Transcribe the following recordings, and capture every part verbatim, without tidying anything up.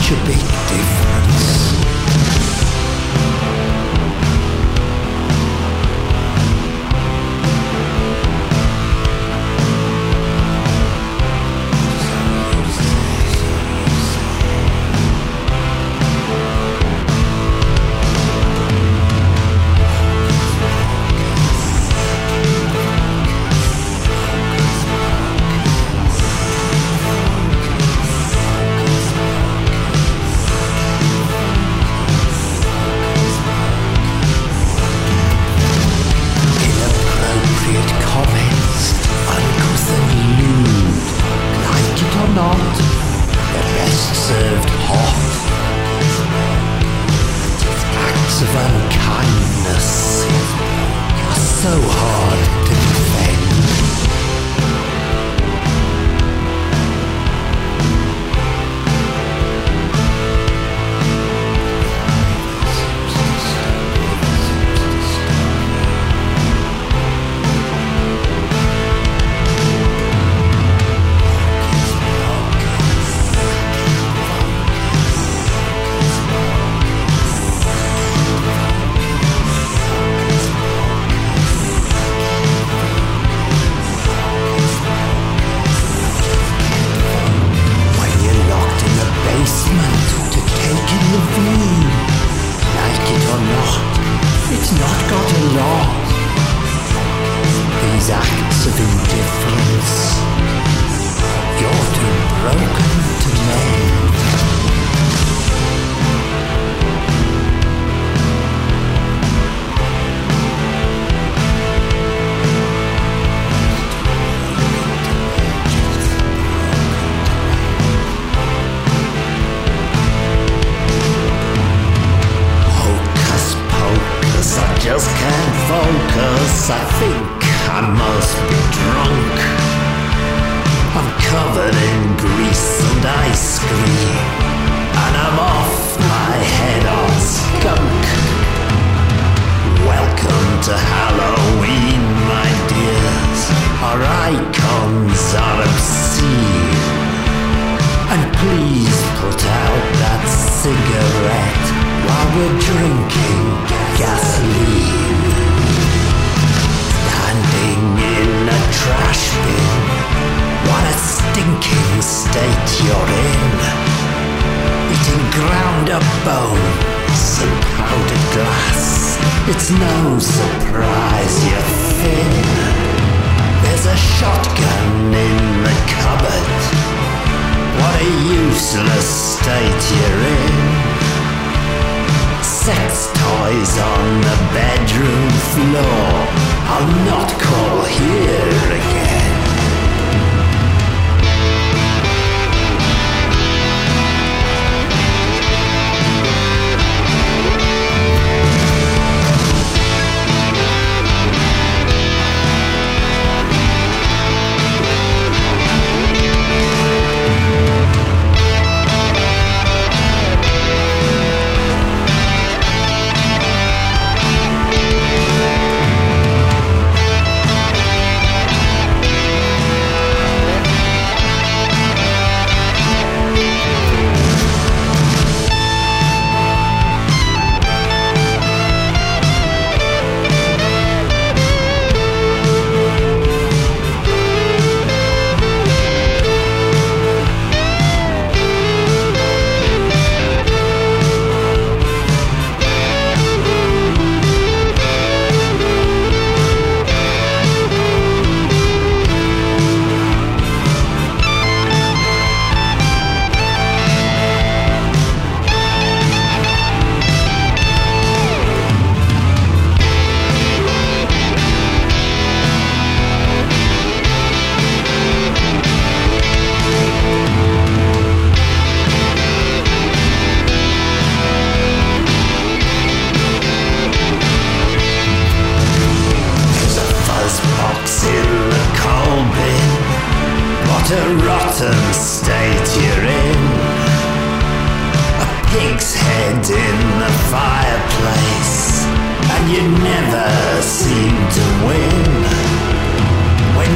such a big difference.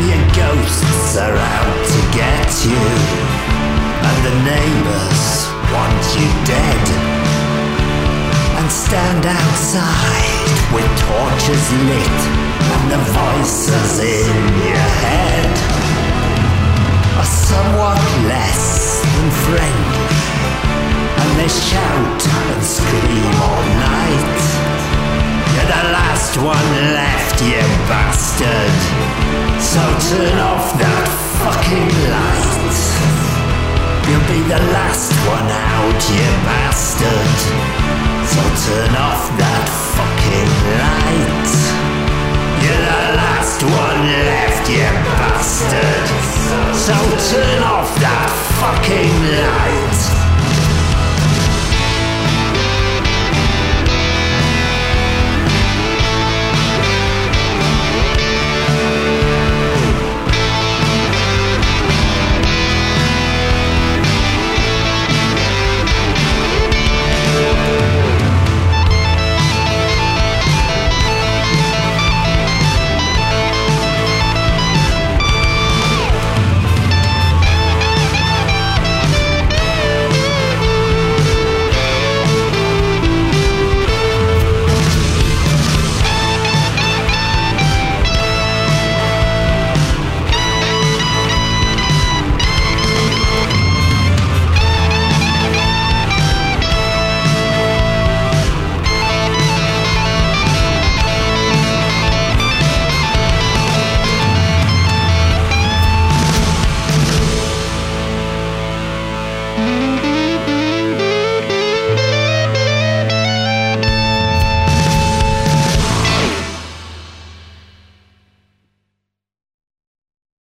Are out to get you, and the neighbours want you dead, and stand outside with torches lit and the voices in your head are somewhat less than friendly, and they shout and scream all night. You're the last one left, you bastard, so turn off that fucking light. You'll be the last one out, you bastard, so turn off that fucking light. You're the last one left, you bastard, so turn off that fucking light.